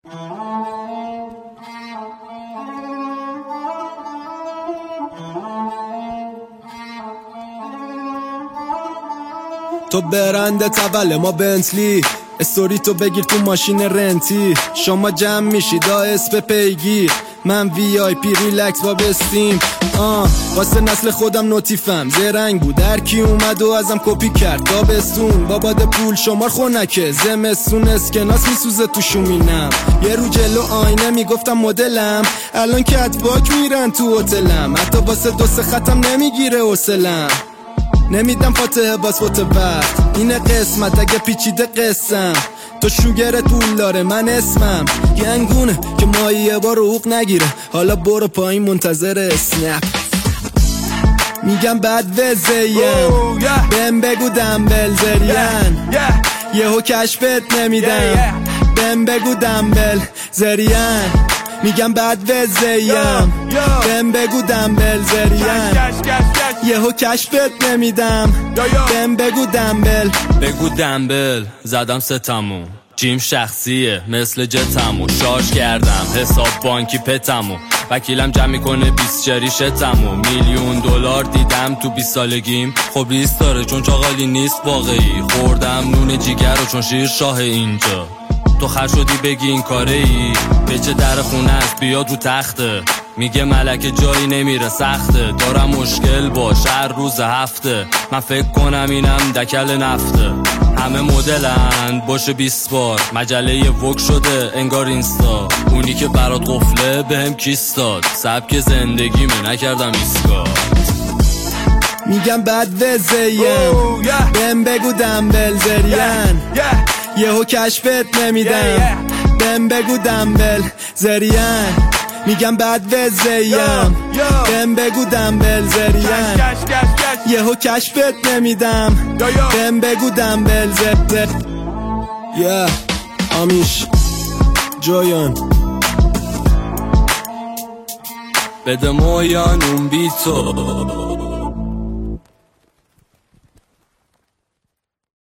تو برنده تول ما بنتلی، استوری تو بگیر تو ماشین رنتی. شما جمع میشی دا اسم پیگیر، من وی آی پی ریلکس با بستیم. واسه نسل خودم نوتیفم زرنگ بود، هر کی اومد و ازم کپی کرد. تابستون با باد پول شمار خونکه، زمستون اسکناس میسوزه تو شومینم. یه رو جلو آینه میگفتم مدلم، الان کتباک میرن تو هتلم. حتی واسه دو سه خطم نمیگیره حوصلم، نمیدم فاتحه باز فوت وقت. اینه قسمت اگه پیچیده قسم، تو شوگر طول داره من اسمم گنگونه که مایی یه بار حقوق نگیره. حالا برو پایین منتظر اسنپ. میگم بد وزیم بهم بگو دنبل زرین، یهو کشفت نمیدم بهم بگو دنبل زرین. میگم بد وزیم بهم بگو دنبل زرین، یهو کشفت نمیدم بهم بگو دنبل. بگو دنبل زدم ستمو، جیم شخصیه مثل جتمو. شارژ کردم حساب بانکی پتمو، وکیلم جمع میکنه 20 شریشتمو. $1,000,000 دیدم تو 20 سالگیم، خب ریس داره چون چاقالی نیست واقعی. خوردم نون جیگر رو چون شیر شاه اینجا. تو خر شدی بگی این کاره ای، به چه در خونه است بیاد رو تخته. میگه ملکه جایی نمیره سخته، دارم مشکل باش هر روز هفته. من فکر کنم اینم دکل نفته، همه مدلن باشه 20 بار. مجله وک شده انگار اینستا، اونی که برات قفله بهم کیس داد. سبک زندگیمه نکردم ایسکا. میگم بد وزیم بهم بگو دنبل زرین، یهو کشفت نمیدم بهم بگو دنبل زرین. میگم بد وزیم بهم بگو دنبل زرین، یهو کشفت نمیدم بهم بگو دنبل زرین. آمیش جویان بده مویان اون بی تو